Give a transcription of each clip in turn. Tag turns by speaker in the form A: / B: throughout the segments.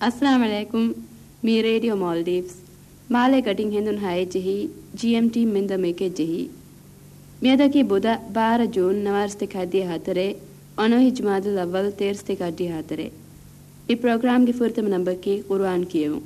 A: Assalamu alaikum, me Radio Maldives. Male cutting Hindun hai jehi, GMT minda meke jehi. Miada ki Buddha 12 June navarste khadi hatare, ono hi Jumadul Awwal 13 khadi hatare. I program ki furtam number ki Quran kiyevu.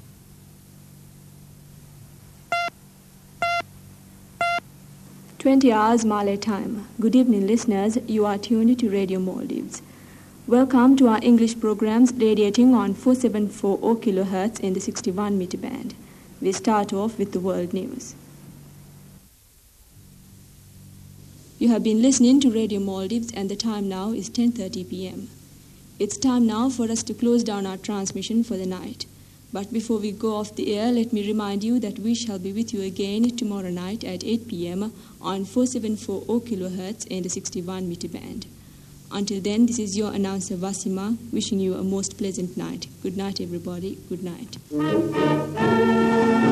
B: "20 hours Malay time. Good evening, listeners. You are tuned to Radio Maldives. Welcome to our English programs radiating on 474 kHz in the 61 meter band. We start off with the world news. You have been listening to Radio Maldives and the time now is 10:30 p.m. It's time now for us to close down our transmission for the night. But before we go off the air, let me remind you that we shall be with you again tomorrow night at 8 p.m. on 474 kHz in the 61 meter band. Until then, this is your announcer Wasima wishing you a most pleasant night. Good night, everybody. Good night.